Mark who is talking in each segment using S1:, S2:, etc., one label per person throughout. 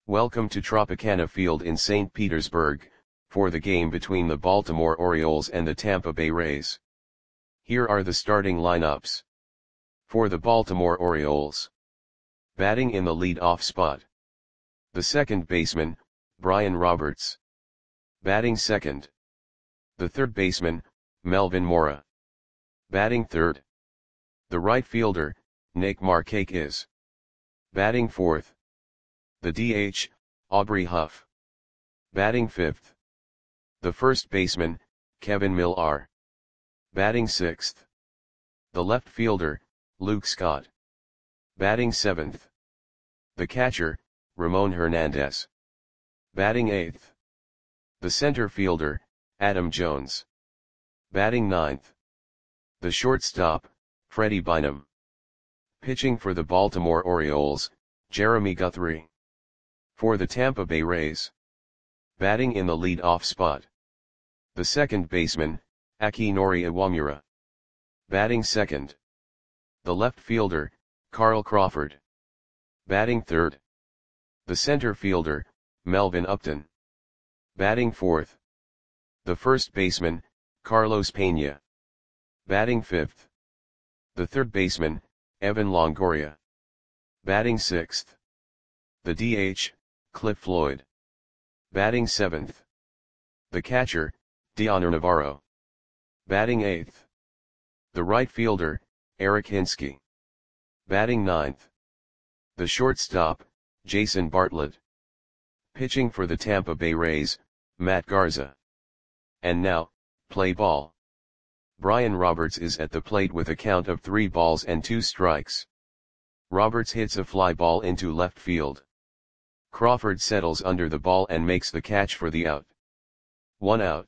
S1: Welcome to Tropicana Field in St. Petersburg, for the game between the Baltimore Orioles and the Tampa Bay Rays. Here are the starting lineups. For the Baltimore Orioles. Batting in the lead-off spot. The second baseman, Brian Roberts. Batting second. The third baseman, Melvin Mora. Batting third. The right fielder, Nick Markakis. Batting fourth. The DH, Aubrey Huff. Batting fifth. The first baseman, Kevin Millar. Batting sixth. The left fielder, Luke Scott. Batting seventh. The catcher, Ramon Hernandez. Batting eighth. The center fielder, Adam Jones. Batting ninth. The shortstop, Freddie Bynum. Pitching for the Baltimore Orioles, Jeremy Guthrie. For the Tampa Bay Rays. Batting in the lead-off spot. The second baseman, Akinori Iwamura. Batting second. The left fielder, Carl Crawford. Batting third. The center fielder, Melvin Upton. Batting fourth. The first baseman, Carlos Pena. Batting fifth. The third baseman, Evan Longoria. Batting sixth. The DH, Cliff Floyd. Batting seventh. The catcher, Dioner Navarro. Batting eighth. The right fielder, Eric Hinske. Batting ninth. The shortstop, Jason Bartlett. Pitching for the Tampa Bay Rays, Matt Garza. And now, play ball. Brian Roberts is at the plate with a count of 3 balls and 2 strikes. Roberts hits a fly ball into left field. Crawford settles under the ball and makes the catch for the out. 1 out.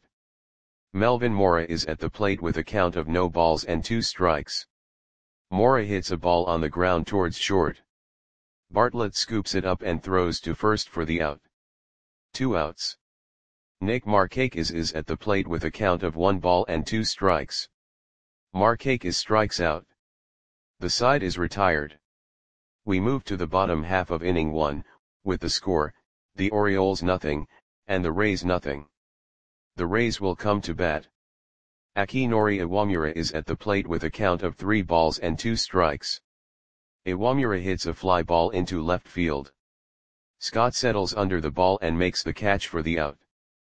S1: Melvin Mora is at the plate with a count of no balls and 2 strikes. Mora hits a ball on the ground towards short. Bartlett scoops it up and throws to first for the out. 2 outs. Nick Markakis is at the plate with a count of 1 ball and 2 strikes. Markakis strikes out. The side is retired. We move to the bottom half of inning 1, with the score, the Orioles nothing, and the Rays nothing. The Rays will come to bat. Akinori Iwamura is at the plate with a count of 3 balls and 2 strikes. Iwamura hits a fly ball into left field. Scott settles under the ball and makes the catch for the out.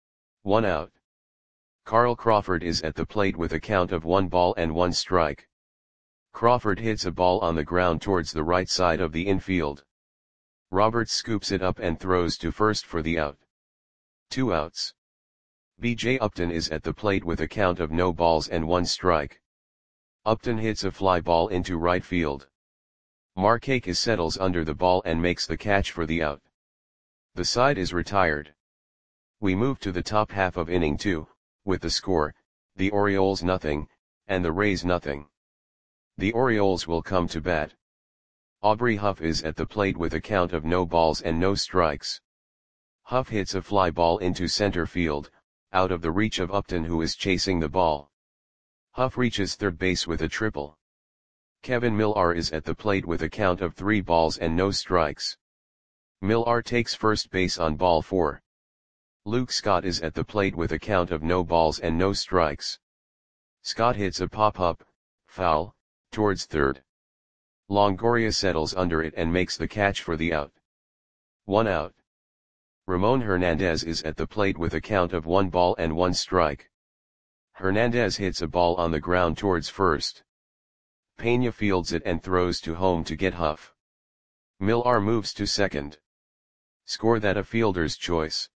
S1: 1 out. Carl Crawford is at the plate with a count of 1 ball and 1 strike. Crawford hits a ball on the ground towards the right side of the infield. Roberts scoops it up and throws to first for the out. 2 outs. B.J. Upton is at the plate with a count of no balls and 1 strike. Upton hits a fly ball into right field. Markakis settles under the ball and makes the catch for the out. The side is retired. We move to the top half of inning 2, with the score, the Orioles nothing, and the Rays nothing. The Orioles will come to bat. Aubrey Huff is at the plate with a count of no balls and no strikes. Huff hits a fly ball into center field, out of the reach of Upton, who is chasing the ball. Huff reaches third base with a triple. Kevin Millar is at the plate with a count of 3 balls and no strikes. Millar takes first base on ball 4. Luke Scott is at the plate with a count of no balls and no strikes. Scott hits a pop-up, foul, towards third. Longoria settles under it and makes the catch for the out. 1 out. Ramon Hernandez is at the plate with a count of 1 ball and 1 strike. Hernandez hits a ball on the ground towards first. Pena fields it and throws to home to get Huff. Millar moves to second. Score that a fielder's choice.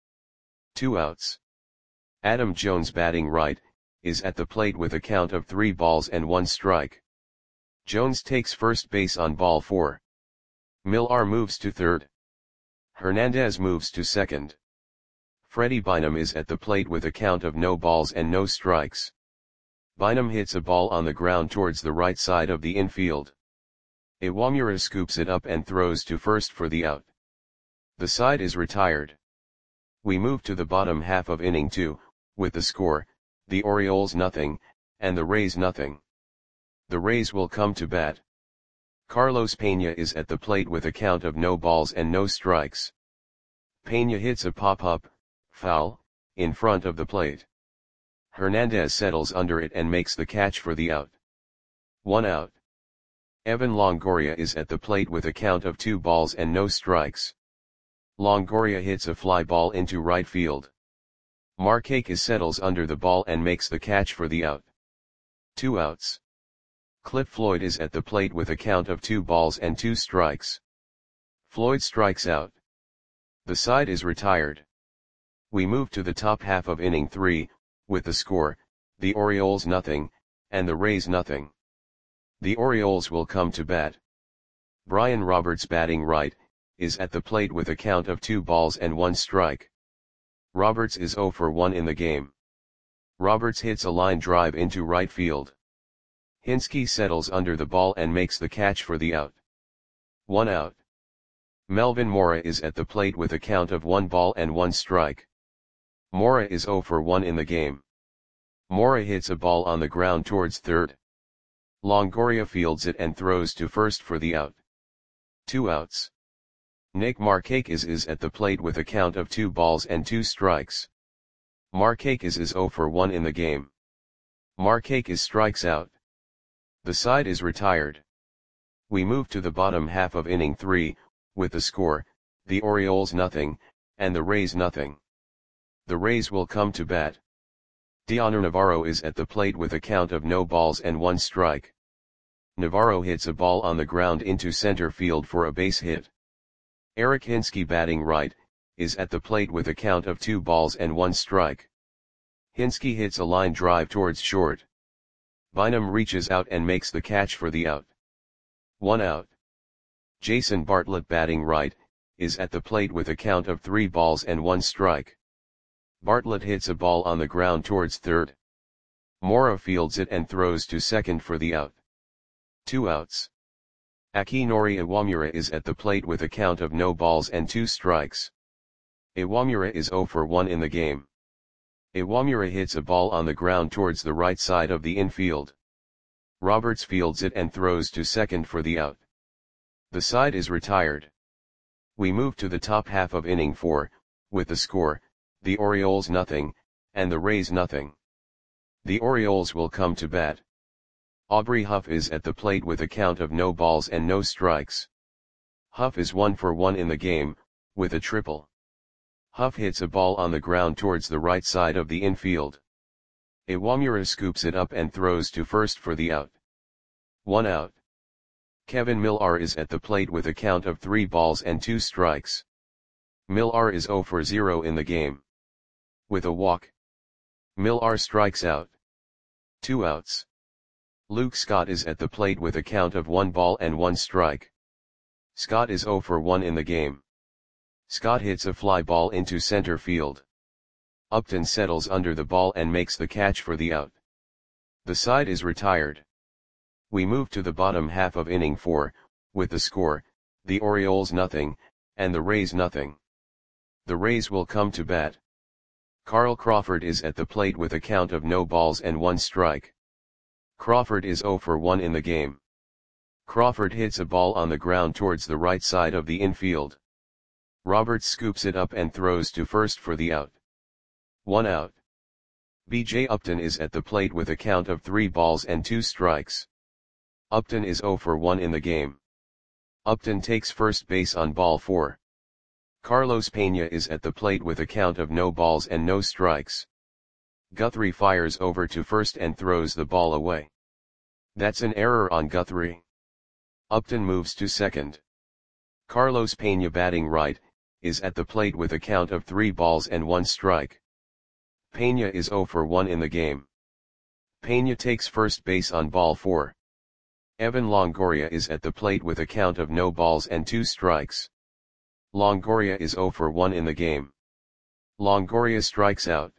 S1: 2 outs. Adam Jones, batting right, is at the plate with a count of 3 balls and 1 strike. Jones takes first base on ball 4. Millar moves to third. Hernandez moves to second. Freddie Bynum is at the plate with a count of no balls and no strikes. Bynum hits a ball on the ground towards the right side of the infield. Iwamura scoops it up and throws to first for the out. The side is retired. We move to the bottom half of inning 2, with the score, the Orioles nothing, and the Rays nothing. The Rays will come to bat. Carlos Pena is at the plate with a count of no balls and no strikes. Peña hits a pop-up, foul, in front of the plate. Hernandez settles under it and makes the catch for the out. 1 out. Evan Longoria is at the plate with a count of 2 balls and no strikes. Longoria hits a fly ball into right field. Markakis settles under the ball and makes the catch for the out. 2 outs. Cliff Floyd is at the plate with a count of 2 balls and 2 strikes. Floyd strikes out. The side is retired. We move to the top half of inning 3, with the score, the Orioles nothing, and the Rays nothing. The Orioles will come to bat. Brian Roberts batting right, is at the plate with a count of 2 balls and 1 strike. Roberts is 0 for 1 in the game. Roberts hits a line drive into right field. Hinske settles under the ball and makes the catch for the out. 1 out. Melvin Mora is at the plate with a count of 1 ball and 1 strike. Mora is 0 for 1 in the game. Mora hits a ball on the ground towards third. Longoria fields it and throws to first for the out. 2 outs. Nick Markakis is at the plate with a count of 2 balls and 2 strikes. Markakis is 0 for 1 in the game. Markakis strikes out. The side is retired. We move to the bottom half of inning 3, with the score, the Orioles nothing, and the Rays nothing. The Rays will come to bat. Dioner Navarro is at the plate with a count of no balls and 1 strike. Navarro hits a ball on the ground into center field for a base hit. Eric Hinske batting right, is at the plate with a count of 2 balls and 1 strike. Hinske hits a line drive towards short. Bynum reaches out and makes the catch for the out. 1 out. Jason Bartlett batting right, is at the plate with a count of 3 balls and 1 strike. Bartlett hits a ball on the ground towards third. Mora fields it and throws to second for the out. 2 outs. Akinori Iwamura is at the plate with a count of no balls and 2 strikes. Iwamura is 0 for 1 in the game. Iwamura hits a ball on the ground towards the right side of the infield. Roberts fields it and throws to second for the out. The side is retired. We move to the top half of inning 4, with the score, the Orioles nothing, and the Rays nothing. The Orioles will come to bat. Aubrey Huff is at the plate with a count of no balls and no strikes. Huff is 1 for 1 in the game, with a triple. Huff hits a ball on the ground towards the right side of the infield. Iwamura scoops it up and throws to first for the out. 1 out. Kevin Millar is at the plate with a count of 3 balls and 2 strikes. Millar is 0 for 0 in the game. With a walk. Millar strikes out. 2 outs. Luke Scott is at the plate with a count of 1 ball and 1 strike. Scott is 0 for 1 in the game. Scott hits a fly ball into center field. Upton settles under the ball and makes the catch for the out. The side is retired. We move to the bottom half of inning 4, with the score, the Orioles nothing, and the Rays nothing. The Rays will come to bat. Carl Crawford is at the plate with a count of no balls and 1 strike. Crawford is 0 for 1 in the game. Crawford hits a ball on the ground towards the right side of the infield. Roberts scoops it up and throws to first for the out. 1 out. B.J. Upton is at the plate with a count of 3 balls and 2 strikes. Upton is 0 for 1 in the game. Upton takes first base on ball 4. Carlos Peña is at the plate with a count of no balls and no strikes. Guthrie fires over to first and throws the ball away. That's an error on Guthrie. Upton moves to second. Carlos Peña batting right, is at the plate with a count of 3 balls and 1 strike. Peña is 0 for 1 in the game. Peña takes first base on ball 4. Evan Longoria is at the plate with a count of no balls and 2 strikes. Longoria is 0 for 1 in the game. Longoria strikes out.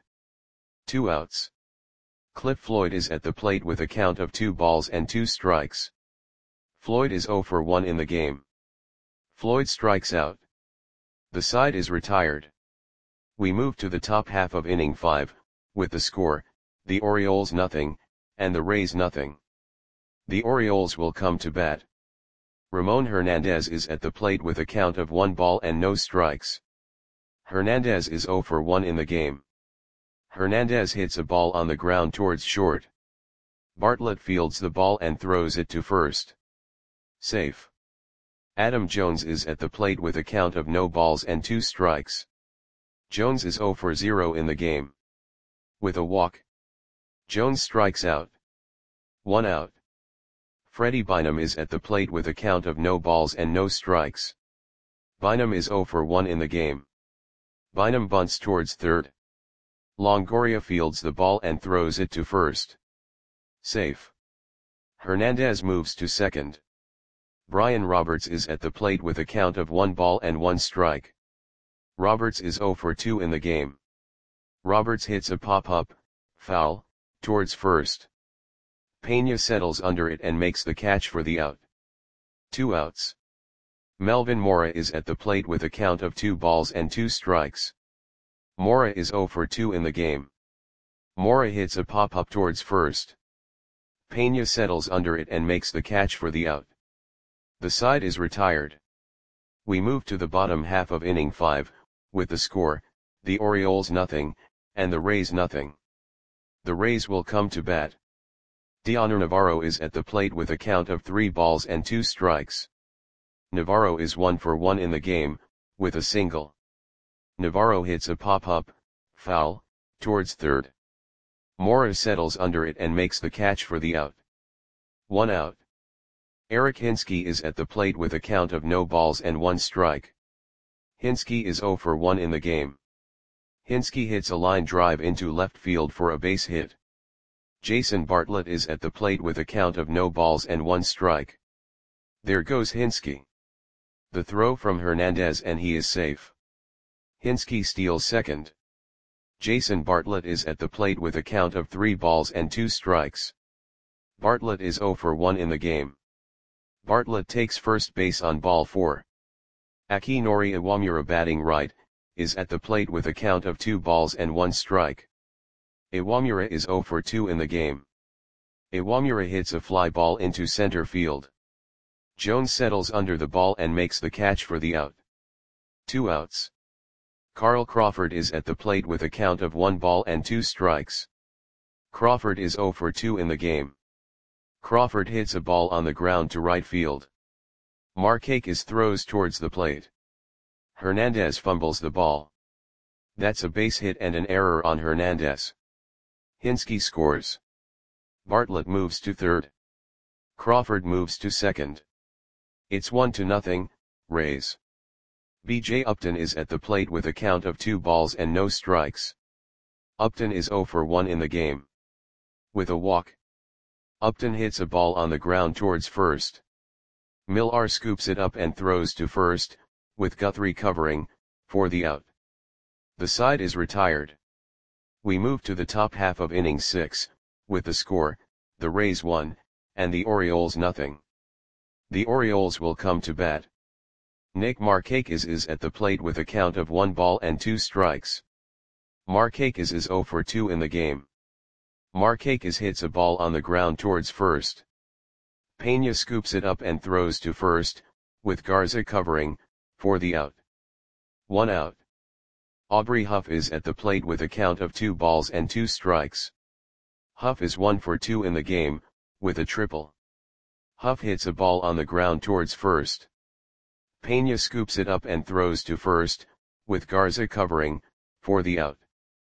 S1: 2 outs. Cliff Floyd is at the plate with a count of 2 balls and 2 strikes. Floyd is 0 for 1 in the game. Floyd strikes out. The side is retired. We move to the top half of inning 5, with the score, the Orioles nothing, and the Rays nothing. The Orioles will come to bat. Ramon Hernandez is at the plate with a count of 1 ball and no strikes. Hernandez is 0 for 1 in the game. Hernandez hits a ball on the ground towards short. Bartlett fields the ball and throws it to first. Safe. Adam Jones is at the plate with a count of no balls and 2 strikes. Jones is 0 for 0 in the game. With a walk, Jones strikes out. 1 out. Freddie Bynum is at the plate with a count of no balls and no strikes. Bynum is 0 for 1 in the game. Bynum bunts towards third. Longoria fields the ball and throws it to first. Safe. Hernandez moves to second. Brian Roberts is at the plate with a count of 1 ball and 1 strike. Roberts is 0 for 2 in the game. Roberts hits a pop-up, foul, towards first. Pena settles under it and makes the catch for the out. 2 outs. Melvin Mora is at the plate with a count of 2 balls and 2 strikes. Mora is 0 for 2 in the game. Mora hits a pop-up towards first. Pena settles under it and makes the catch for the out. The side is retired. We move to the bottom half of inning 5, with the score, the Orioles nothing, and the Rays nothing. The Rays will come to bat. Dioner Navarro is at the plate with a count of 3 balls and 2 strikes. Navarro is 1 for 1 in the game, with a single. Navarro hits a pop-up, foul, towards third. Mora settles under it and makes the catch for the out. 1 out. Eric Hinske is at the plate with a count of no balls and 1 strike. Hinske is 0 for 1 in the game. Hinske hits a line drive into left field for a base hit. Jason Bartlett is at the plate with a count of no balls and 1 strike. There goes Hinske. The throw from Hernandez and he is safe. Hinske steals second. Jason Bartlett is at the plate with a count of 3 balls and 2 strikes. Bartlett is 0 for 1 in the game. Bartlett takes first base on ball 4. Akinori Iwamura batting right, is at the plate with a count of 2 balls and 1 strike. Iwamura is 0 for 2 in the game. Iwamura hits a fly ball into center field. Jones settles under the ball and makes the catch for the out. 2 outs. Carl Crawford is at the plate with a count of 1 ball and 2 strikes. Crawford is 0 for 2 in the game. Crawford hits a ball on the ground to right field. Markakis throws towards the plate. Hernandez fumbles the ball. That's a base hit and an error on Hernandez. Hinske scores. Bartlett moves to third. Crawford moves to second. It's 1-0, Rays. B.J. Upton is at the plate with a count of 2 balls and no strikes. Upton is 0 for 1 in the game. With a walk, Upton hits a ball on the ground towards first. Millar scoops it up and throws to first, with Guthrie covering, for the out. The side is retired. We move to the top half of inning 6, with the score, the Rays 1, and the Orioles nothing. The Orioles will come to bat. Nick Markakis is at the plate with a count of 1 ball and 2 strikes. Markakis is 0 for 2 in the game. Markakis hits a ball on the ground towards first. Pena scoops it up and throws to first, with Garza covering, for the out. 1 out. Aubrey Huff is at the plate with a count of 2 balls and 2 strikes. Huff is 1 for 2 in the game, with a triple. Huff hits a ball on the ground towards first. Pena scoops it up and throws to first, with Garza covering, for the out.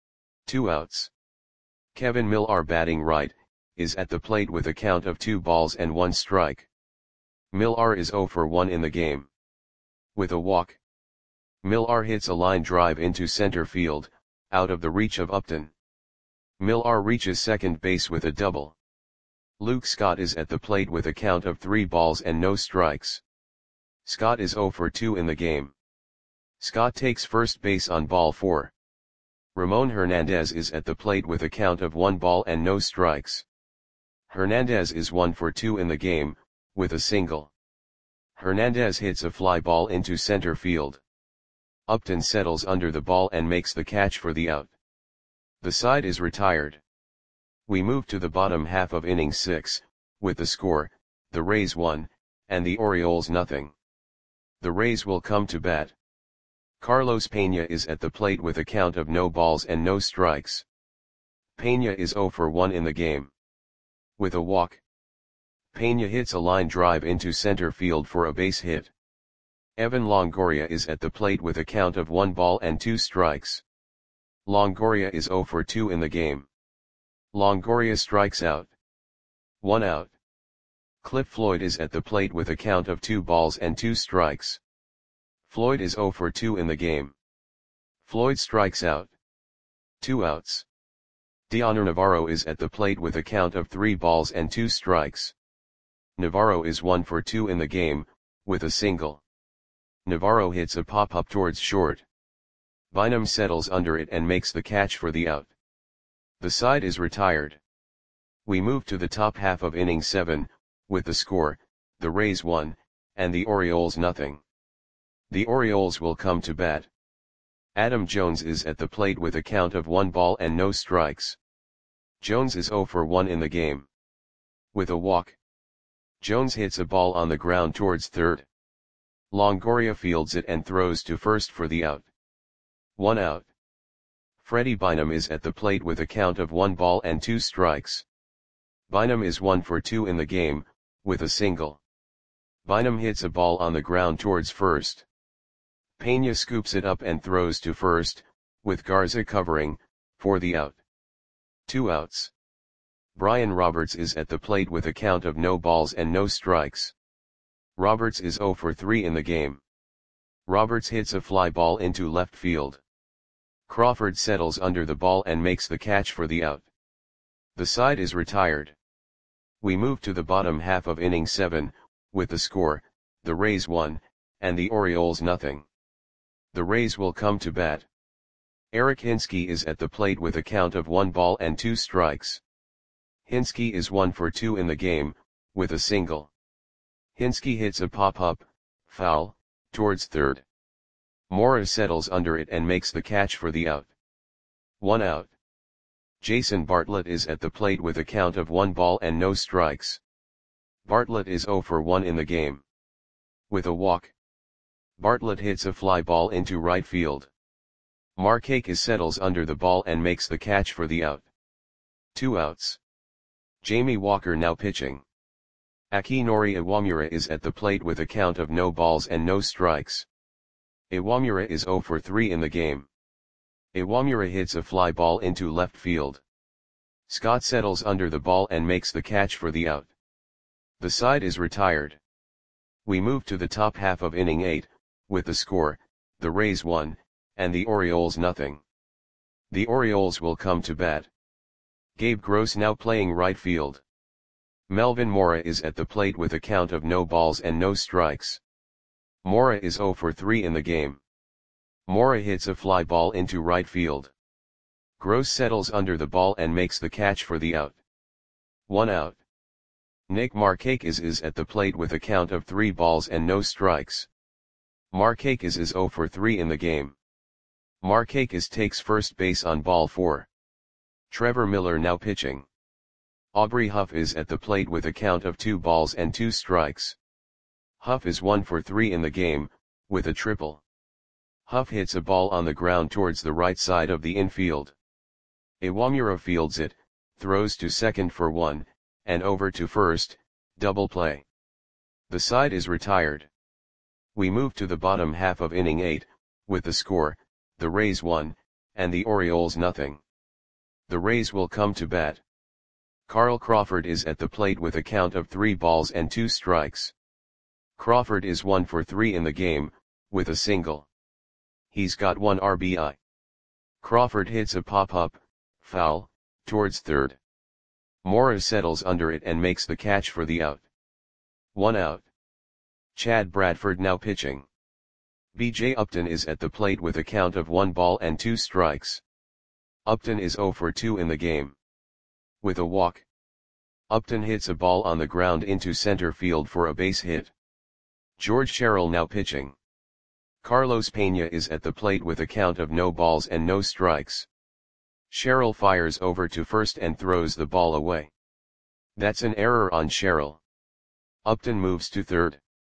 S1: 2 outs. Kevin Millar batting right, is at the plate with a count of 2 balls and 1 strike. Millar is 0 for 1 in the game. With a walk, Millar hits a line drive into center field, out of the reach of Upton. Millar reaches second base with a double. Luke Scott is at the plate with a count of 3 balls and no strikes. Scott is 0 for 2 in the game. Scott takes first base on ball 4. Ramon Hernandez is at the plate with a count of 1 ball and no strikes. Hernandez is 1 for 2 in the game, with a single. Hernandez hits a fly ball into center field. Upton settles under the ball and makes the catch for the out. The side is retired. We move to the bottom half of inning 6, with the score, the Rays 1, and the Orioles nothing. The Rays will come to bat. Carlos Peña is at the plate with a count of no balls and no strikes. Peña is 0 for 1 in the game. With a walk, Peña hits a line drive into center field for a base hit. Evan Longoria is at the plate with a count of 1 ball and 2 strikes. Longoria is 0 for 2 in the game. Longoria strikes out. 1 out. Cliff Floyd is at the plate with a count of 2 balls and 2 strikes. Floyd is 0 for 2 in the game. Floyd strikes out. 2 outs. Dioner Navarro is at the plate with a count of 3 balls and 2 strikes. Navarro is 1 for 2 in the game, with a single. Navarro hits a pop-up towards short. Bynum settles under it and makes the catch for the out. The side is retired. We move to the top half of inning 7, with the score, the Rays 1, and the Orioles nothing. The Orioles will come to bat. Adam Jones is at the plate with a count of 1 ball and no strikes. Jones is 0 for 1 in the game. With a walk, Jones hits a ball on the ground towards third. Longoria fields it and throws to first for the out. 1 out. Freddie Bynum is at the plate with a count of 1 ball and 2 strikes. Bynum is 1 for 2 in the game, with a single. Bynum hits a ball on the ground towards first. Peña scoops it up and throws to first, with Garza covering, for the out. 2 outs. Brian Roberts is at the plate with a count of no balls and no strikes. Roberts is 0 for 3 in the game. Roberts hits a fly ball into left field. Crawford settles under the ball and makes the catch for the out. The side is retired. We move to the bottom half of inning 7, with the score, the Rays 1, and the Orioles nothing. The Rays will come to bat. Eric Hinske is at the plate with a count of 1 ball and 2 strikes. Hinske is 1 for 2 in the game, with a single. Hinske hits a pop-up, foul, towards third. Mora settles under it and makes the catch for the out. 1 out. Jason Bartlett is at the plate with a count of 1 ball and no strikes. Bartlett is 0 for 1 in the game. With a walk, Bartlett hits a fly ball into right field. Markakis settles under the ball and makes the catch for the out. 2 outs. Jamie Walker now pitching. Akinori Iwamura is at the plate with a count of no balls and no strikes. Iwamura is 0 for 3 in the game. Iwamura hits a fly ball into left field. Scott settles under the ball and makes the catch for the out. The side is retired. We move to the top half of inning 8, with the score, the Rays 1, and the Orioles nothing. The Orioles will come to bat. Gabe Gross now playing right field. Melvin Mora is at the plate with a count of no balls and no strikes. Mora is 0 for 3 in the game. Mora hits a fly ball into right field. Gross settles under the ball and makes the catch for the out. 1 out. Nick Markakis is at the plate with a count of 3 balls and no strikes. Markakis is 0 for 3 in the game. Markakis takes first base on ball 4. Trevor Miller now pitching. Aubrey Huff is at the plate with a count of 2 balls and 2 strikes. Huff is 1 for 3 in the game, with a triple. Huff hits a ball on the ground towards the right side of the infield. Iwamura fields it, throws to second for 1, and over to first, double play. The side is retired. We move to the bottom half of inning 8, with the score, the Rays 1, and the Orioles nothing. The Rays will come to bat. Carl Crawford is at the plate with a count of 3 balls and 2 strikes. Crawford is 1 for 3 in the game, with a single. He's got 1 RBI. Crawford hits a pop-up, foul, towards third. Mora settles under it and makes the catch for the out. 1 out. Chad Bradford now pitching. B.J. Upton is at the plate with a count of 1 ball and 2 strikes. Upton is 0 for 2 in the game. With a walk, Upton hits a ball on the ground into center field for a base hit. George Sherrill now pitching. Carlos Peña is at the plate with a count of no balls and no strikes. Sherrill fires over to first and throws the ball away. That's an error on Sherrill. Upton moves to third.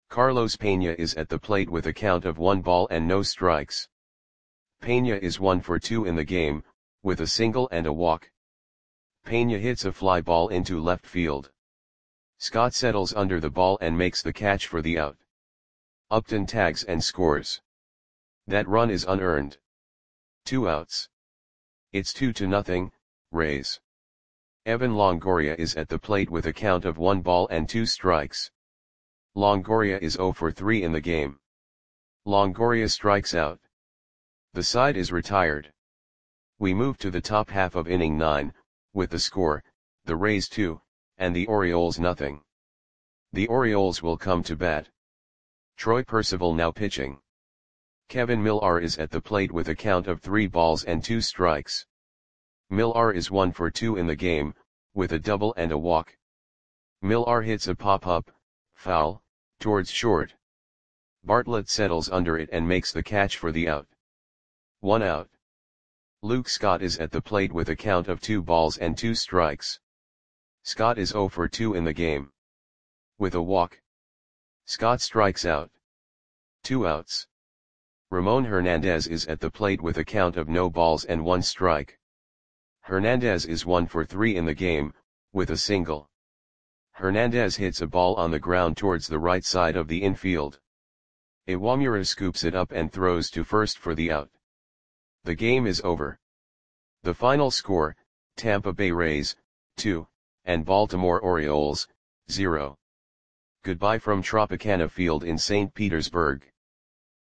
S1: Carlos Peña is at the plate with a count of 1 ball and no strikes. Peña is 1 for 2 in the game, with a single and a walk. Peña hits a fly ball into left field. Scott settles under the ball and makes the catch for the out. Upton tags and scores. That run is unearned. 2 outs. It's 2-0, Rays. Evan Longoria is at the plate with a count of 1 ball and 2 strikes. Longoria is 0 for 3 in the game. Longoria strikes out. The side is retired. We move to the top half of inning 9, with the score, the Rays 2, and the Orioles nothing. The Orioles will come to bat. Troy Percival now pitching. Kevin Millar is at the plate with a count of 3 balls and 2 strikes. Millar is 1 for 2 in the game, with a double and a walk. Millar hits a pop-up, foul, towards short. Bartlett settles under it and makes the catch for the out. 1 out. Luke Scott is at the plate with a count of 2 balls and 2 strikes. Scott is 0 for 2 in the game. With a walk. Scott strikes out. 2 outs. Ramon Hernandez is at the plate with a count of no balls and 1 strike. Hernandez is 1 for 3 in the game, with a single. Hernandez hits a ball on the ground towards the right side of the infield. Iwamura scoops it up and throws to first for the out. The game is over. The final score, Tampa Bay Rays, 2, and Baltimore Orioles, 0. Goodbye from Tropicana Field in St. Petersburg.